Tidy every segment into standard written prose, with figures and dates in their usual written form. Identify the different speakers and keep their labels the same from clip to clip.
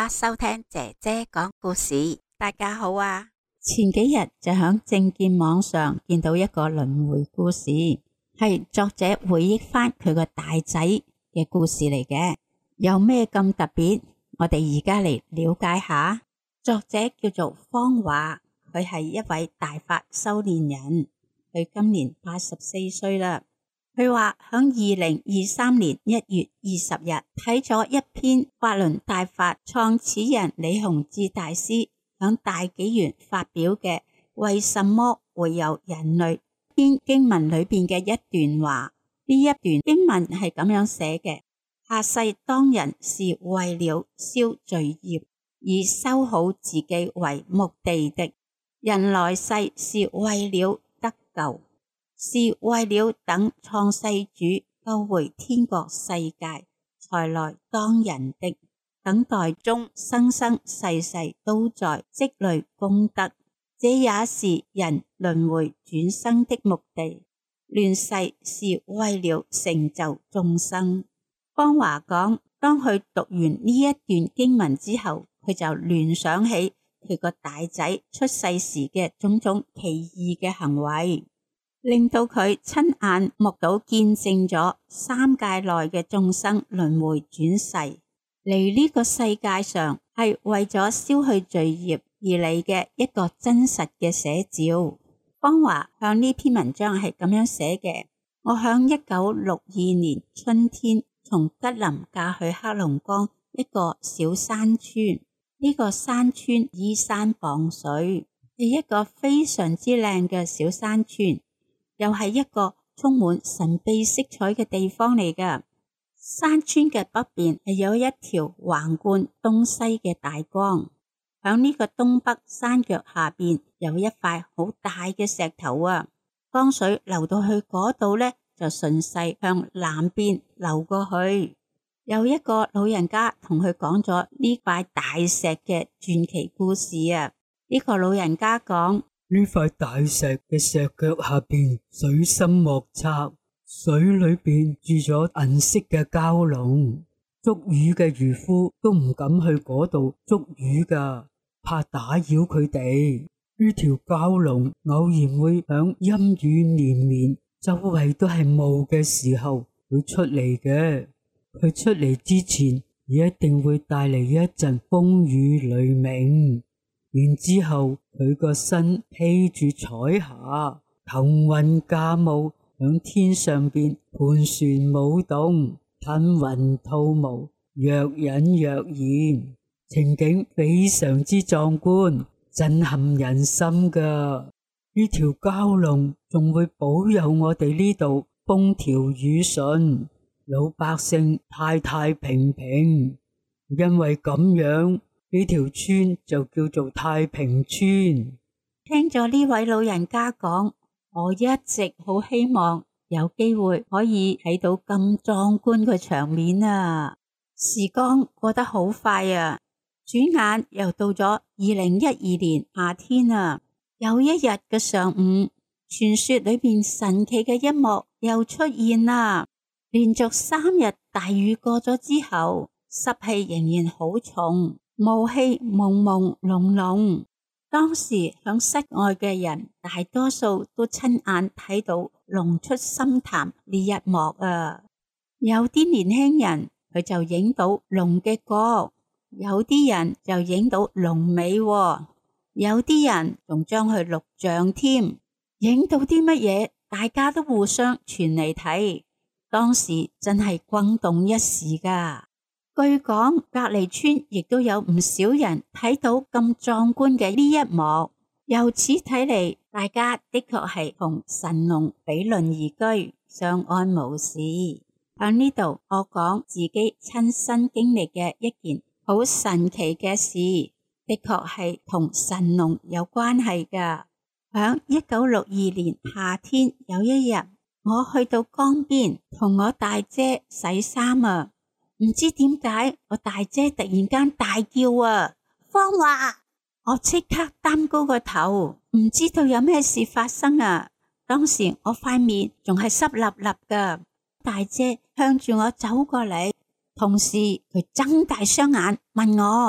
Speaker 1: 家收聽姐姐講故事。大家好啊！
Speaker 2: 前幾日就響正見網上見到一個輪迴故事，係作者回憶翻佢個大仔嘅故事嚟嘅。有咩咁特別？我哋而家嚟了解下。作者叫做方華，佢係一位大法修煉人，佢今年84歲啦。佢話響2023年1月20日睇咗一篇法輪大法創始人李洪志大師響大紀元發表嘅為什麼會有人類篇經文裏邊嘅一段話。呢一段經文係咁樣寫嘅：下世當人是為了消罪業而修好自己為目的的，人來世是為了得救，是為了等創世主救回天國世界才來當人的，等待中生生世世都在積累功德，這也是人輪迴轉生的目的。亂世是為了成就眾生。方華講，當佢讀完呢一段經文之後，佢就聯想起佢個大仔出世時嘅種種奇異嘅行為，令到佢親眼目睹見證咗三界內嘅眾生輪迴轉世嚟呢個世界上，係為咗消去罪業而嚟嘅一個真實嘅寫照。方華向呢篇文章係咁樣寫嘅：我響1962年春天從吉林嫁去黑龍江一個小山村，呢個山村依山傍水，係一個非常之靚嘅小山村，又係一個充滿神秘色彩嘅地方嚟㗎。山村嘅北邊係有一條橫貫東西嘅大江，響呢個東北山腳下邊有一塊好大嘅石頭啊，江水流到去嗰度呢，就順勢向南邊流過去。有一個老人家同佢講咗呢塊大石嘅傳奇故事啊。呢個老人家講，
Speaker 3: 呢塊大石嘅石腳下邊水深莫測，水裏邊住咗銀色嘅蛟龍，捉魚嘅漁夫都唔敢去嗰度捉魚噶，怕打擾佢哋。呢條蛟龍偶然會響陰雨連綿、周圍都係霧嘅時候會出嚟嘅。佢出嚟之前，一定會帶嚟一陣風雨雷鳴，然之後佢個身披住彩霞，騰雲駕霧，響天上邊盤旋舞動，吞雲吐霧，若隱若現，情景非常之壯觀，震撼人心噶。呢條蛟龍仲會保佑我哋呢度風調雨順，老百姓太太平平，因為咁樣呢條村就叫做太平村。
Speaker 2: 聽咗呢位老人家講，我一直好希望有機會可以睇到咁壯觀嘅場面啊！時光過得好快啊，轉眼又到咗2012年夏天啊！有一日嘅上午，傳說裏邊神奇嘅一幕又出現啦。連續3日大雨過咗之後，濕氣仍然好重，霧氣朦朦朧朧。當時響室外嘅人大多數都親眼睇到龍出深潭呢一幕啊！有啲年輕人佢就影到龍嘅角，有啲人就影到龍尾，有啲人仲將佢錄像添。影到啲乜嘢，大家都互相傳嚟睇。當時真係轟動一時噶。據講隔離村亦都有唔少人睇到咁壯觀嘅呢一幕。由此睇嚟，大家的確係同神龍比鄰而居，相安無事。喺呢度我講自己親身經歷嘅一件好神奇嘅事，的確係同神龍有關係噶。喺1962年夏天有一日，我去到江邊同我大姐洗衫啊，唔知點解我大姐突然間大叫啊，方華！我即刻擔高個頭，唔知道有咩事發生啊。當時我塊面仲係濕立立噶，大姐向住我走過嚟，同時佢睜大雙眼問我，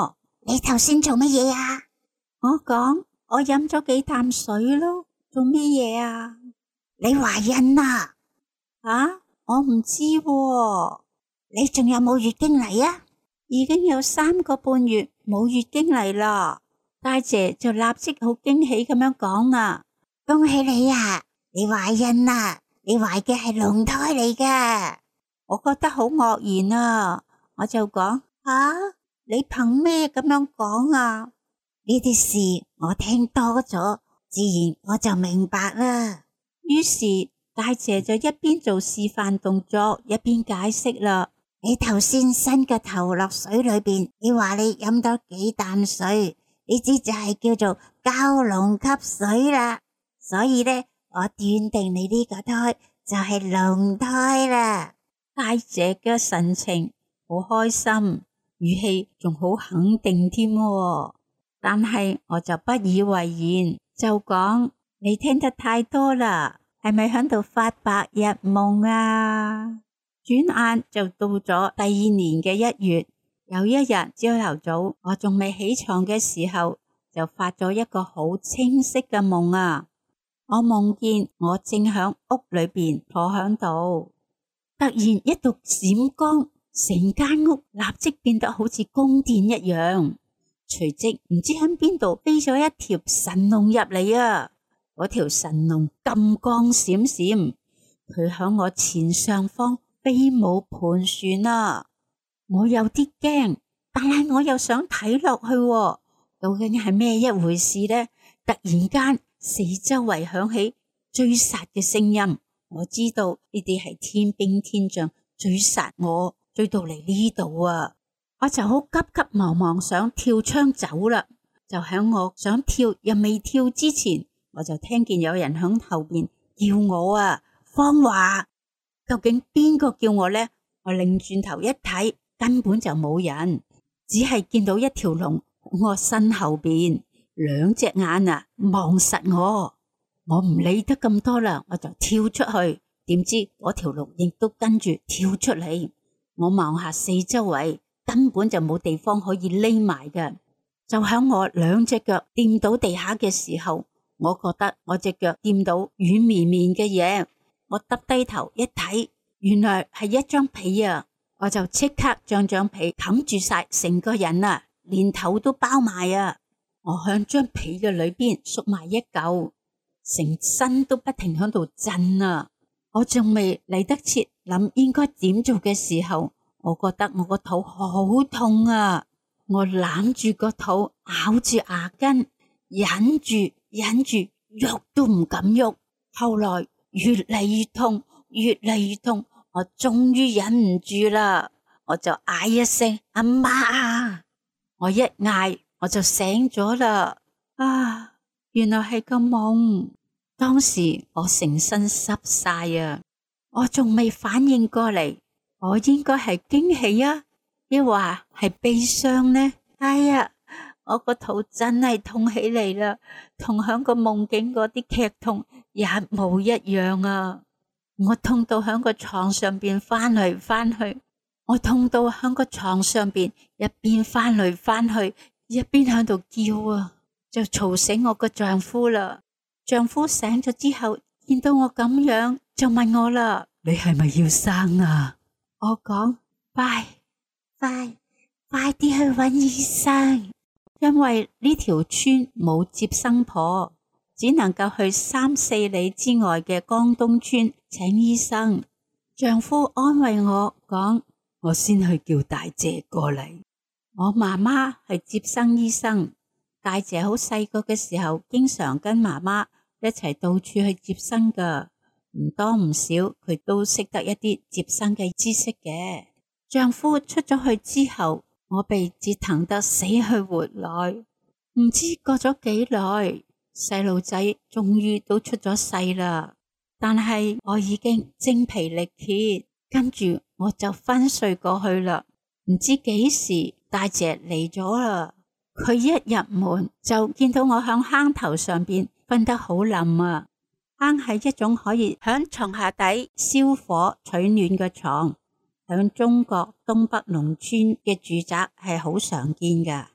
Speaker 1: 你頭先做乜嘢啊？
Speaker 2: 我講我飲咗幾啖水咯，做咩嘢啊？
Speaker 1: 你懷孕啦？
Speaker 2: 啊，我唔知喎。
Speaker 1: 你仲有冇月經嚟啊？
Speaker 2: 已經有3個半月冇月經嚟啦。大姐就立即好驚喜咁樣講啦，
Speaker 1: 恭喜你啊！你懷孕啦！你懷嘅係龍胎嚟噶。
Speaker 2: 我覺得好愕然啊，我就講你憑咩咁樣講啊？
Speaker 1: 呢啲事我聽多咗，自然我就明白啦。
Speaker 2: 於是大姐就一邊做示範動作，一邊解釋啦。
Speaker 1: 你頭先伸個頭落水裏邊，你話你飲多幾啖水，呢啲就係叫做蛟龍吸水啦。所以呢，我斷定你呢個胎就係龍胎啦。
Speaker 2: 大姐嘅神情好開心，語氣仲好肯定添。但係我就不以為然，就講你聽得太多啦，係咪響度發白日夢啊？轉眼就到咗第2年嘅1月，有一日朝頭早，我仲未起床嘅時候，就發咗一個好清晰嘅夢啊！我夢見我正響屋裏邊坐響度，突然一道閃光，成間屋立即變得好似宮殿一樣。隨即唔知喺邊度飛咗一條神龍入嚟啊！嗰條神龍金光閃閃，佢響我前上方飛舞盤旋啊！我有啲驚，但係我又想睇落去喎，究竟係咩一回事呢？突然間四周圍響起追殺嘅聲音，我知道呢啲係天兵天將追殺我，追到嚟呢度啊！我就好急急忙忙想跳窗走啦，就喺我想跳又未跳之前，我就聽見有人響後邊叫我啊，芳華！究竟邊個叫我呢？我擰轉頭一睇，根本就冇人，只係見到一條龍喺我身後邊，2隻眼啊望實我。我唔理得咁多啦，我就跳出去，點知嗰條龍亦都跟住跳出嚟。我望下四周圍，根本就冇地方可以匿埋嘅。就響我2隻腳掂到地下嘅時候，我覺得我隻腳掂到軟綿綿嘅嘢。我耷低頭一睇，原來係一張被啊！我就即刻將張被冚住晒成個人啊，連頭都包埋啊！我向張被嘅裏邊縮埋一嚿，成身都不停響度震啊！我仲未嚟得切諗應該點做嘅時候，我覺得我個肚好痛啊！我攬住個肚，咬住牙根，忍住，喐都唔敢喐。後來越嚟越痛，越嚟越痛，我終於忍唔住啦，我就嗌一聲阿媽！我一嗌我就醒咗啦。啊，原來係個夢。當時我成身濕晒啊，我仲未反應過嚟，我應該係驚喜啊，抑或係悲傷呢？哎呀，我個肚真係痛起嚟啦，同響個夢境嗰啲劇痛一模一樣啊！我痛到響個床上邊翻嚟翻去，我痛到響個床上邊一邊翻嚟翻去，一邊響度叫啊，就嘈醒我個丈夫啦。丈夫醒咗之後，見到我咁樣，就問我啦：你係咪要生啊？我講：快啲去搵醫生，因為呢條村冇接生婆，只能夠去3-4里之外嘅江東村請醫生。丈夫安慰我講：我先去叫大姐過嚟。我媽媽係接生醫生，大姐好細個嘅時候，經常跟媽媽一齊到處去接生噶，唔多唔少，佢都識得一啲接生嘅知識嘅。丈夫出咗去之後，我被折騰得死去活來，唔知過咗幾耐，細路仔終於都出咗世啦。但係我已經精疲力竭，跟住我就昏睡過去啦。唔知幾時大姐嚟咗啦，佢一入門就見到我響坑頭上邊瞓得好冧啊！坑係一種可以響床下底燒火取暖嘅床，響中國東北農村嘅住宅係好常見噶。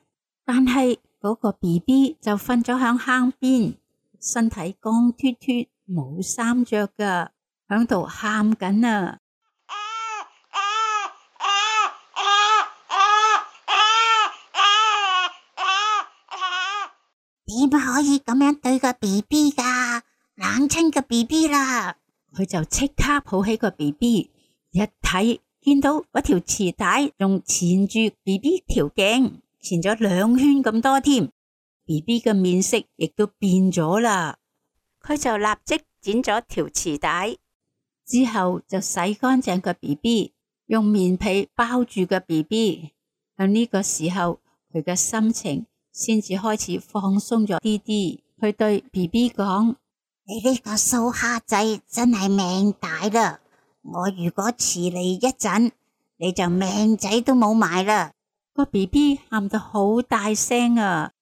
Speaker 2: 但係嗰個 BB 就瞓咗響坑邊，身體光脫脫，冇衫着噶，響度喊緊啊！
Speaker 1: 點可以咁樣對個 BB 噶？冷親個 BB 啦！
Speaker 2: 佢就即刻抱起個 BB， 一睇見到嗰條臍帶仲纏住 BB 條頸，纏咗2圈咁多添。BB 嘅面色亦都變咗啦，佢就立即剪咗條臍帶，之後就洗乾淨個 BB， 用棉被包住個 BB。喺呢個時候，佢嘅心情先至開始放鬆咗啲啲。佢對 BB 講：
Speaker 1: 你呢個蘇蝦仔真係命大啦！我如果遲嚟一陣，你就命仔都冇埋啦！
Speaker 2: 個 BB 喊到好大聲啊！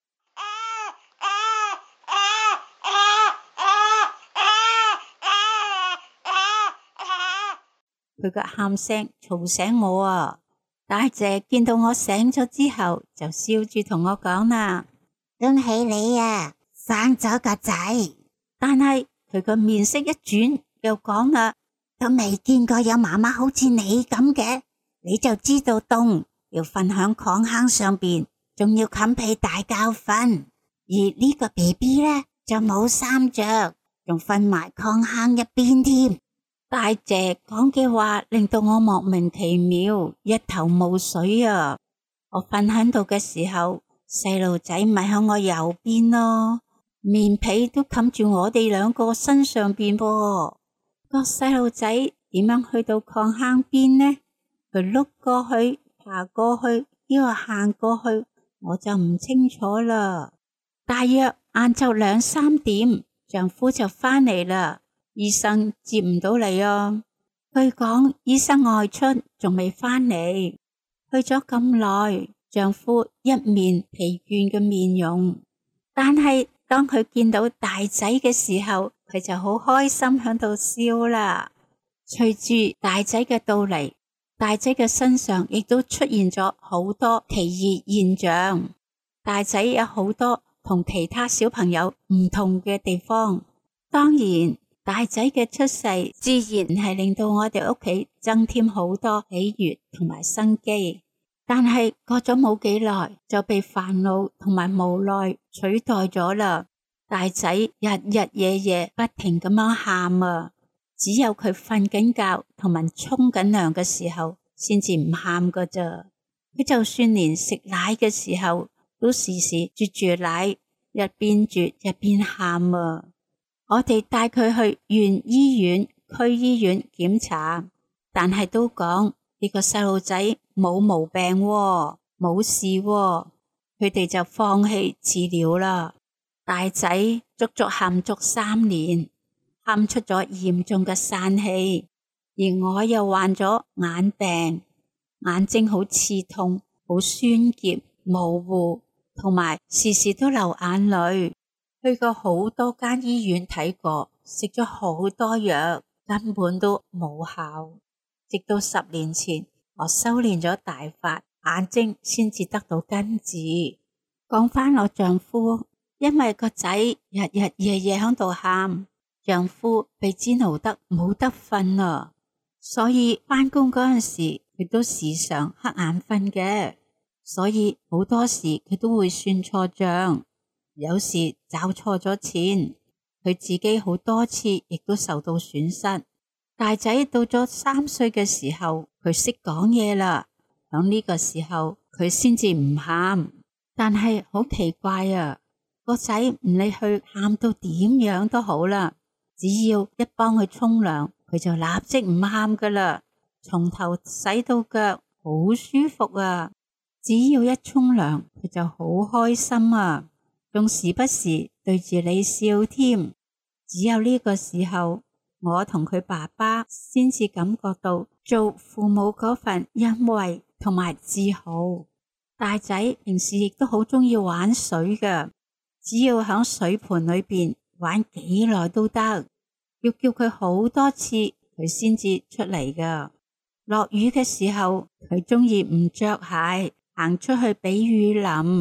Speaker 2: 佢嘅喊聲嘈醒我啊！大姐見到我醒咗之後，就笑住同我講啦：
Speaker 1: 恭喜你啊，生咗個仔！
Speaker 2: 但係佢個面色一轉，又講啦：
Speaker 1: 都未見過有媽媽好似你咁嘅，你就知道凍，要瞓響礦坑上邊，仲要冚被大覺瞓。而呢個 BB 呢，就冇衫着，仲瞓埋礦坑一邊添。
Speaker 2: 大姐講嘅話令到我莫名其妙，一頭霧水啊！我瞓喺度嘅時候，細路仔咪喺我右邊咯，棉被都冚住我哋2個身上邊噃。個細路仔點樣去到礦坑邊呢？佢碌過去，爬過去，抑或行過去，我就唔清楚啦。大約晏晝2、3點，丈夫就返嚟啦。醫生接唔到嚟啊！據講醫生外出仲未返嚟，去咗咁耐，丈夫一面疲倦嘅面容。但係當佢見到大仔嘅時候，佢就好開心喺度笑啦。隨住大仔嘅到嚟，大仔嘅身上亦都出現咗好多奇異現象。大仔有好多同其他小朋友唔同嘅地方，當然大仔嘅出世自然係令到我哋屋企增添好多喜悅同埋生機，但係過咗冇幾耐就被煩惱同埋無奈取代咗啦。大仔日日夜夜不停咁樣喊啊，只有佢瞓緊覺同埋沖緊涼嘅時候先至唔喊噶咋。佢就算連食奶嘅時候都時時啜住奶，一邊啜一邊喊啊。我哋帶佢去縣醫院、區醫院檢查，但係都講呢個細路仔冇毛病喎，冇事喎，佢哋就放棄治療啦。大仔足足喊足3年，喊出咗嚴重嘅疝氣，而我又患咗眼病，眼睛好刺痛、好酸澀、模糊，同埋時時都流眼淚。去過好多間醫院睇過，食咗好多藥，根本都冇效。直到10年前，我修煉咗大法，眼睛先至得到根治。講返我丈夫，因為個仔日日夜夜喺度喊，丈夫被煎熬得冇得瞓啊，所以返工嗰陣時佢都時常瞌眼瞓嘅，所以好多時佢都會算錯賬。有時找錯咗錢，佢自己好多次亦都受到損失。大仔到咗3歲嘅時候，佢識講嘢啦。響呢個時候，佢先至唔喊。但係好奇怪啊，個仔唔理佢喊到點樣都好啦，只要一幫佢沖涼，佢就立即唔喊噶啦，從頭洗到腳，好舒服啊。只要一沖涼，佢就好開心啊。仲時不時對住你笑添，只有呢個時候，我同佢爸爸先至感覺到做父母嗰份欣慰同埋自豪。大仔平時亦都好鍾意玩水㗎，只要響水盆裏邊玩幾耐都得，要叫佢好多次佢先至出嚟㗎。落雨嘅時候，佢鍾意唔着鞋行出去俾雨淋。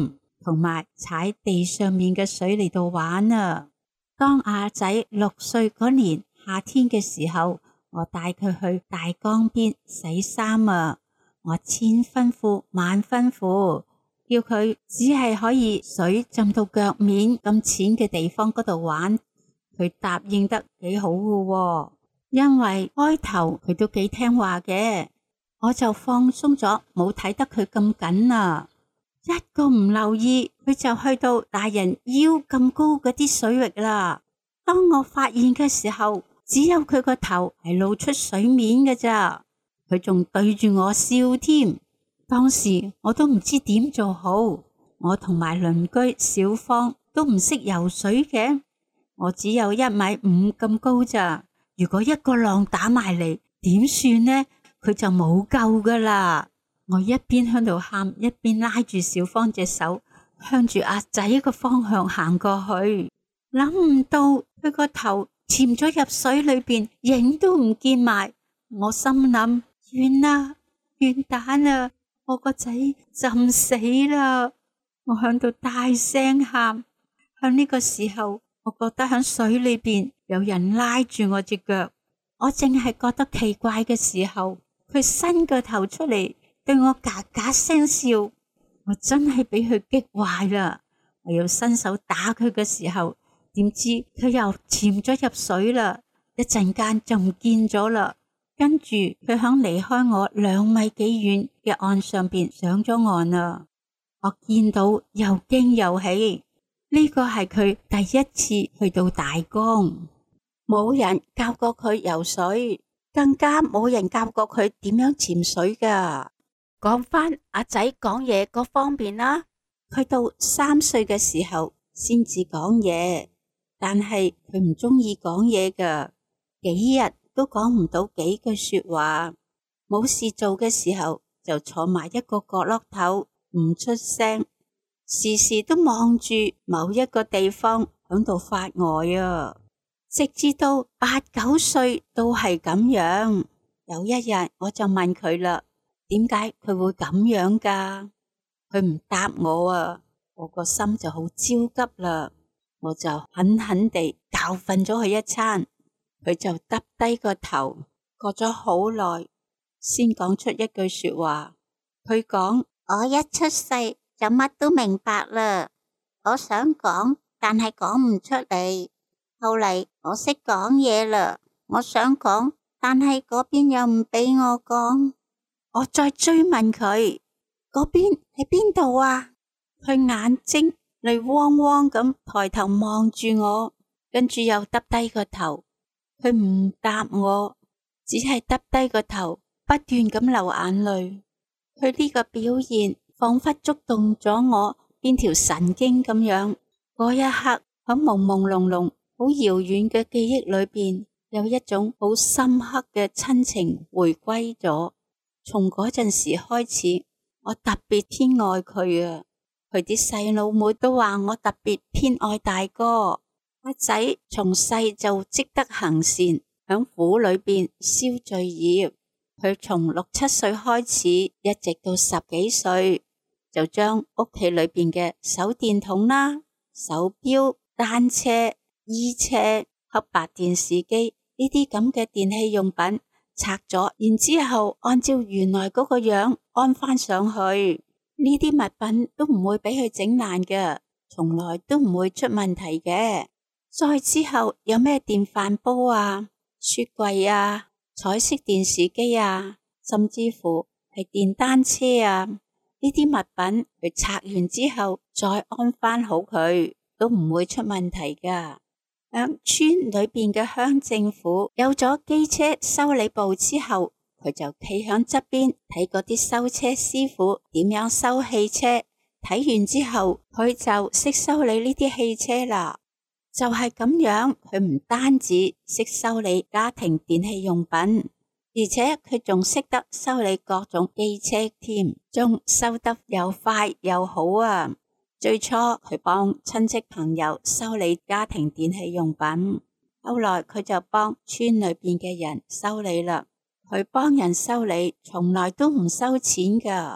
Speaker 2: 同埋踩地上面嘅水嚟到玩啊！當阿仔6歲嗰年夏天嘅時候，我帶佢去大江邊洗衫啊！我千吩咐萬吩咐，叫佢只係可以水浸到腳面咁淺嘅地方嗰度玩。佢答應得幾好嘅喎，因為開頭佢都幾聽話嘅，我就放鬆咗，冇睇得佢咁緊啊！一個唔留意，佢就去到大人腰咁高嗰啲水域啦。當我發現嘅時候，只有佢個頭係露出水面嘅咋，佢仲對住我笑添。當時我都唔知點做好，我同埋鄰居小芳都唔識游水嘅，我只有1.5米咁高咋。如果一個浪打埋嚟，點算呢？佢就冇救噶啦。我一邊喺度喊，一邊拉住小芳隻手，向住阿仔個方向行過去。諗唔到佢個頭潛咗入水裏邊，影都唔見埋。我心諗完啦，完蛋啦，我個仔浸死啦！我響度大聲喊。響呢個時候，我覺得響水裏邊有人拉住我隻腳。我淨係覺得奇怪嘅時候，佢伸個頭出嚟，對我嘎嘎聲笑。我真係俾佢激壞啦！我要伸手打佢嘅時候，點知佢又潛咗入水啦，一陣間就唔見咗啦。跟住佢響離開我2米幾遠嘅岸上邊上咗岸啦。我見到又驚又喜，呢個係佢第一次去到大江，冇人教過佢游水，更加冇人教過佢點樣潛水噶。講返阿仔講嘢嗰方面啦，佢到3歲嘅時候先至講嘢，但係佢唔中意講嘢噶，幾日都講唔到幾句說話。冇事做嘅時候就坐埋一個角落頭唔出聲，時時都望住某一個地方響度發呆啊。直至到8、9歲都係咁樣。有一日我就問佢啦，點解佢會咁樣噶？佢唔答我啊，我個心就好焦急啦。我就狠狠地教訓咗佢一餐，佢就耷低個頭，過咗好耐先講出一句說話。佢講：我一出世就乜都明白啦，我想講，但係講唔出嚟。後嚟我識講嘢啦，我想講，但係嗰邊又唔俾我講。我再追問佢，嗰邊喺邊度啊？佢眼睛淚汪汪咁抬頭望住我，跟住又耷低個頭。佢唔答我，只係耷低個頭，不斷咁流眼淚。佢呢個表現仿佛觸動咗我邊條神經咁樣。嗰一刻喺朦朦朧朧好遙遠嘅記憶裏邊，有一種好深刻嘅親情回歸咗。從嗰陣時開始，我特別偏愛佢啊！佢啲細佬妹都話我特別偏愛大哥。阿仔從細就積德行善，響府裏邊燒罪業。佢從6、7歲開始，一直到10幾歲，就將屋企裏邊嘅手電筒啦、手錶、單車、衣車、黑白電視機呢啲咁嘅電器用品拆咗，然之後按照原來嗰個樣安翻上去。呢啲物品都唔會俾佢整爛嘅，從來都唔會出問題嘅。再之後有咩電飯煲啊、雪櫃啊、彩色電視機啊，甚至乎係電單車啊，呢啲物品佢拆完之後再安翻好佢，都唔會出問題噶。響村裏邊嘅鄉政府有咗機車修理部之後，佢就企響側邊睇嗰啲修車師傅點樣修汽車，睇完之後佢就識修理呢啲汽車啦。就係咁樣，佢唔單止識修理家庭電器用品，而且佢仲識得修理各種機車添，仲修得又快又好啊！最初佢幫親戚朋友修理家庭電器用品，後來佢就幫村裏邊嘅人修理啦。佢幫人修理從來都唔收錢噶。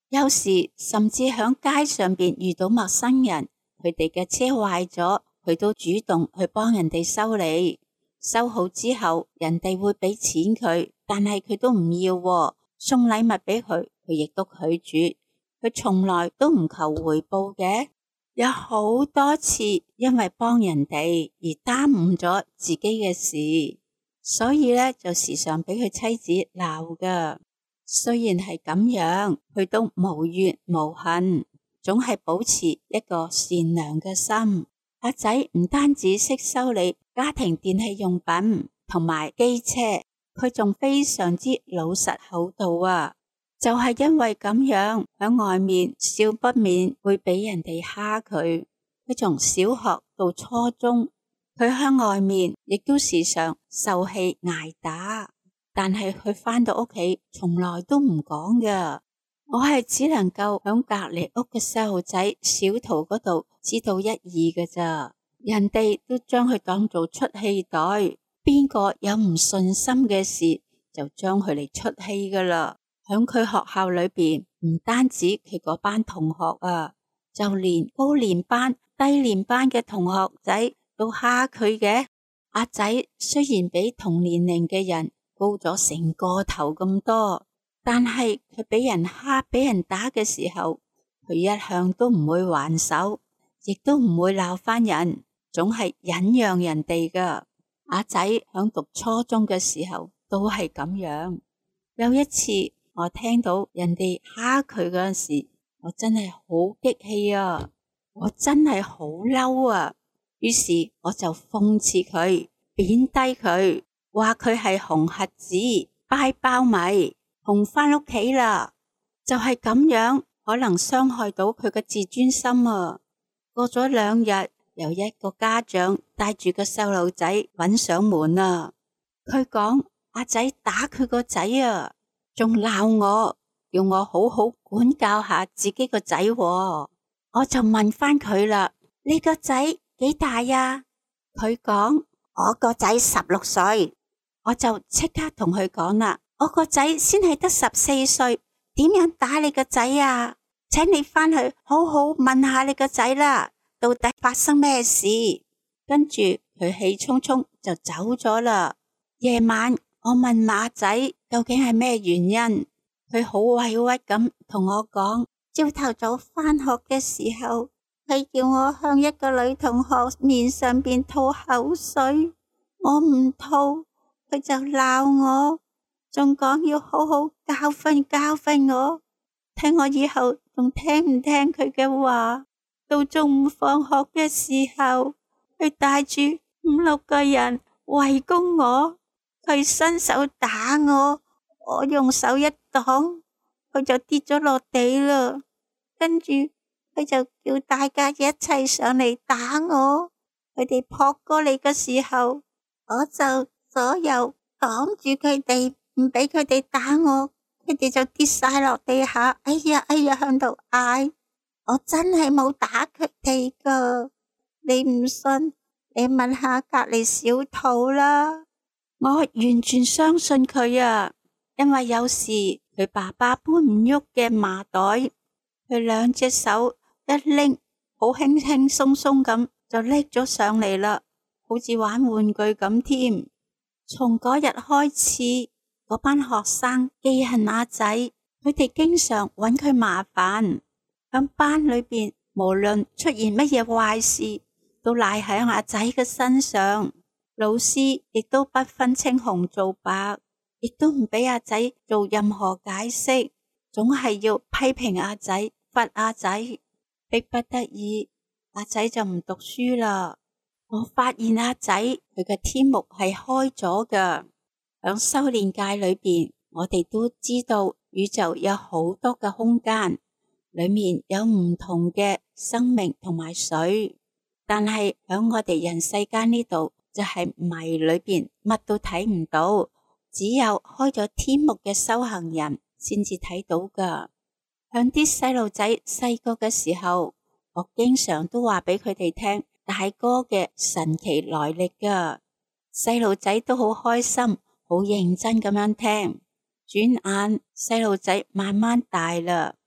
Speaker 2: 有時甚至響街上邊遇到陌生人，佢哋嘅車壞咗，佢都主動去幫人哋修理。修好之後，人哋會俾錢佢，但係佢都唔要喎，送禮物俾佢，佢亦都拒絕。佢從來都唔求回報嘅。有好多次因為幫人哋而耽誤咗自己嘅事，所以呢，就時常俾佢妻子鬧㗎。雖然係咁樣，佢都無怨無恨，總係保持一個善良嘅心。阿仔唔單止識修理家庭電器用品同埋機車，佢仲非常之老實厚道啊！就係因為咁樣，喺外面少不免會俾人哋蝦佢。佢從小學到初中，佢喺外面亦都時常受氣挨打，但係佢返到屋企從來都唔講㗎。我係只能夠響隔籬屋嘅細路仔小桃嗰度知道一二㗎咋，人哋都將佢當做出氣袋，邊個有唔順心嘅事就將佢嚟出氣㗎啦。響佢學校裏邊，唔單止佢嗰班同學啊，就連高年班、低年班嘅同學仔都蝦佢嘅。阿仔雖然比同年齡嘅人高咗成個頭咁多，但係佢俾人蝦、俾人打嘅時候，佢一向都唔會還手，亦都唔會鬧返人，總係忍讓人哋㗎。阿仔響讀初中嘅時候都係咁樣。有一次我聽到人哋蝦佢嗰陣時，我真係好激氣啊！我真係好嬲啊！於是我就諷刺佢，貶低佢，話佢係紅瞎子、掰苞米，紅返屋企啦。就係咁樣，可能傷害到佢嘅自尊心啊！過咗2日，有一個家長帶住個細路仔搵上門啊。佢講阿仔打佢個仔啊，仲鬧我，要我好好管教下自己個仔喎。我就問返佢啦，你個仔幾大呀？佢講
Speaker 1: 我個仔16歲。
Speaker 2: 我就即刻同佢講啦，我個仔先係得14歲，點樣打你個仔啊？請你返去好好問下你個仔啦，到底發生咩事？跟住佢氣沖沖就走咗啦。夜晚我問馬仔究竟係咩原因，佢好委屈咁同我講，朝頭早返學嘅時候，佢叫我向一個女同學面上邊吐口水，我唔吐，佢就鬧我，仲講要好好教訓我，睇我以後仲聽唔聽佢嘅話。到中午放學嘅時候，佢帶住5、6個人圍攻我，佢伸手打我，我用手一擋，佢就跌咗落地啦。跟住佢就叫大家一齊上嚟打我。佢哋撲過嚟嘅時候，我就左右擋住佢哋，唔俾佢哋打我。佢哋就跌晒落地下，哎呀向度嗌。我真係冇打佢哋噶，你唔信，你問下隔籬小桃啦。我完全相信佢啊，因為有時佢爸爸搬唔喐嘅麻袋，佢2隻手一拎，好輕輕鬆鬆咁就拎咗上嚟啦，好似玩玩具咁添。從嗰日開始，嗰班學生記恨阿仔，佢哋經常搵佢麻煩。喺班裏邊，無論出現乜嘢壞事，都賴喺阿仔嘅身上。老師亦都不分青紅皂白，亦都唔俾阿仔做任何解釋，總係要批評阿仔，罰阿仔。逼不得已，阿仔就唔讀書啦。我發現阿仔佢嘅天目係開咗㗎。響修煉界裏邊，我哋都知道宇宙有好多嘅空間。裏面有唔同嘅生命同埋水，但係響我哋人世間呢度就係迷裏邊乜都睇唔到，只有開咗天目嘅修行人先至睇到噶。向啲細路仔細個嘅時候，我經常都話俾佢哋聽大哥嘅神奇來歷噶，細路仔都好開心，好認真咁樣聽。轉眼細路仔慢慢大啦。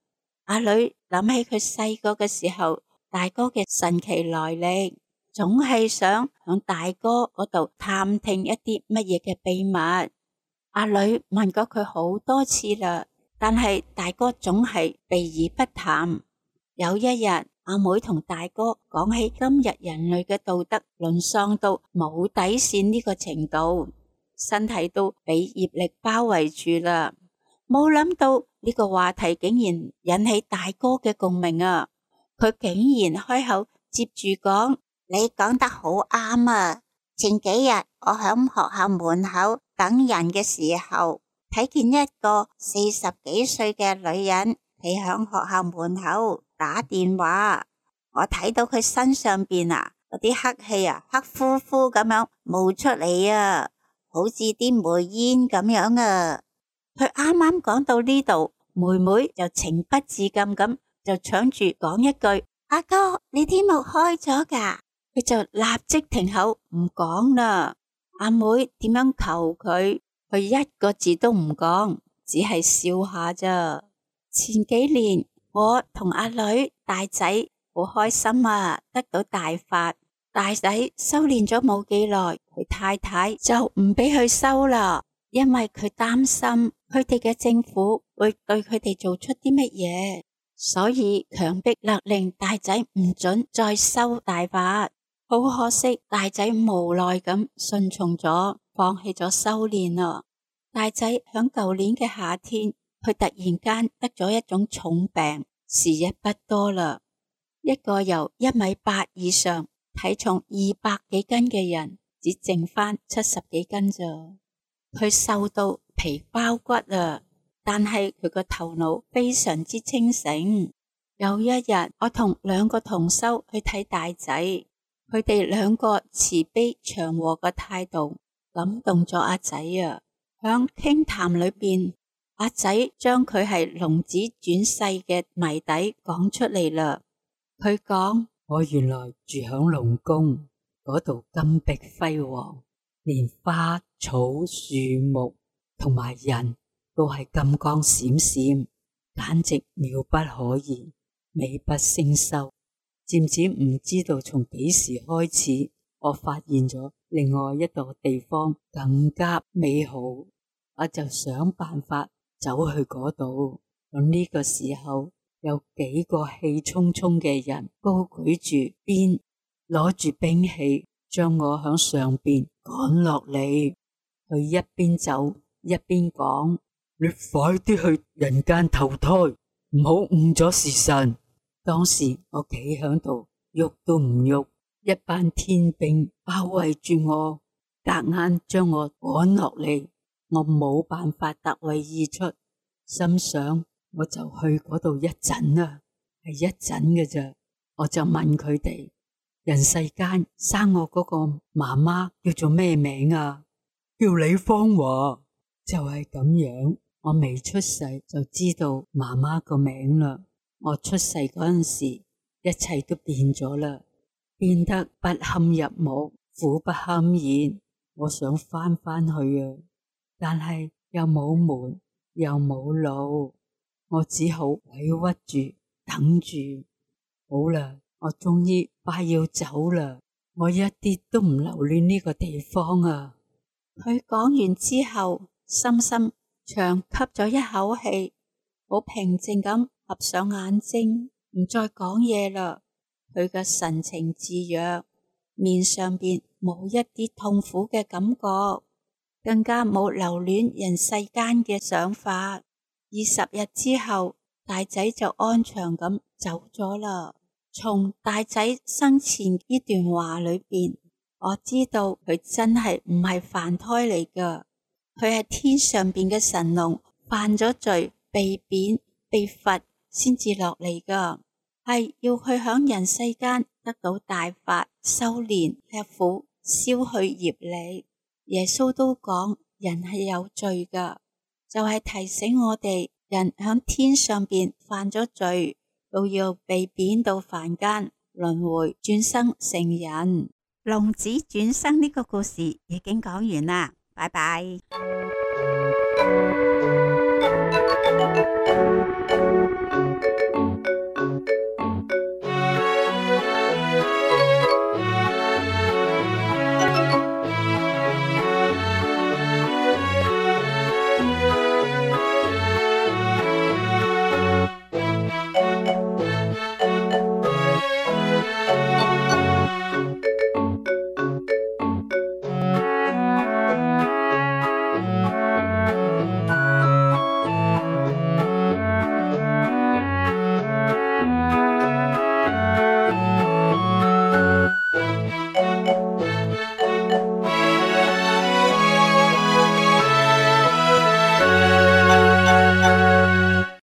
Speaker 2: 阿女諗起佢細個嘅時候，大哥嘅神奇來歷，總係想響大哥嗰度探聽一啲乜嘢嘅秘密。阿女問過佢好多次啦，但係大哥總係避而不談。有一日，阿妹同大哥講起今日人類嘅道德淪喪到冇底線呢個程度，身體都俾業力包圍住啦。冇諗到呢個話題竟然引起大哥嘅共鳴啊！佢竟然開口接住講：
Speaker 1: 你講得好啱啊！前幾日我響學校門口等人嘅時候，睇見一個40幾歲嘅女人企響學校門口打電話。我睇到佢身上邊嗰啲黑氣黑乎乎咁樣冒出嚟啊，好似啲煤煙咁樣啊！佢啱啱講到呢度，妹妹就情不自禁咁就搶住講一句：阿哥，你天目開咗㗎？佢就立即停口唔講啦。阿妹點樣求佢，佢一個字都唔講，只係笑下咋。前幾年我同阿女大仔好開心啊，得到大法。大仔修煉咗冇幾耐，佢太太就唔俾佢修啦，因為佢擔心佢哋嘅政府會對佢哋做出啲乜嘢，所以強迫勒令大仔唔准再修大法。好可惜，大仔無奈咁順從咗，放棄咗修煉啦。大仔響舊年嘅夏天，佢突然間得咗一種重病，時日不多啦。一個由1.8米以上，體重200幾斤嘅人，只剩翻70幾斤咋。佢瘦到皮包骨啊，但係佢個頭腦非常之清醒。有一日，我同2個同修去睇大仔，佢哋2個慈悲祥和嘅態度感動咗阿仔啊。響傾談裏邊，阿仔將佢係龍子轉世嘅謎底講出嚟啦。佢講：
Speaker 3: 我原來住響龍宮嗰度，金碧輝煌，連花草樹木同埋人都係金光閃閃，簡直妙不可言，美不勝收。漸漸唔知道從幾時開始，我發現咗另外一度地方更加美好，我就想辦法走去嗰度。咁呢個時候，有幾個氣沖沖嘅人高舉住鞭，攞住兵器，將我響上邊趕落嚟。佢一邊走一邊講：你快啲去人間投胎，唔好誤咗時辰。當時我企響度，喐都唔喐，一班天兵包圍住我，夾硬將我趕落嚟。我冇辦法突圍而出，心想我就去嗰度一陣啦，係一陣嘅咋。我就問佢哋：人世間生我嗰個媽媽叫做咩名啊？叫李芳華。就係咁樣，我未出世就知道媽媽個名啦。我出世嗰陣時，一切都變咗啦，變得不堪入目，苦不堪言。我想翻去啊，但係又冇門又冇路，我只好委屈住等住。好啦，我終於快要走啦，我一啲都唔留戀呢個地方啊。
Speaker 2: 佢講完之後，深深長吸咗一口氣，好平靜咁合上眼睛，唔再講嘢啦。佢嘅神情自若，面上邊冇一啲痛苦嘅感覺，更加冇留戀人世間嘅想法。20日之後，大仔就安詳咁走咗啦。從大仔生前呢段話裏邊，我知道佢真係唔係凡胎嚟噶，佢係天上邊嘅神龍，犯咗罪被貶被罰先至落嚟噶，係要去響人世間得到大法修煉吃苦消去業力。耶穌都講人係有罪噶，就係提醒我哋人響天上邊犯咗罪，都要被貶到凡間輪迴轉生成人。
Speaker 1: 龍子轉生呢個故事已經講完啦，拜拜。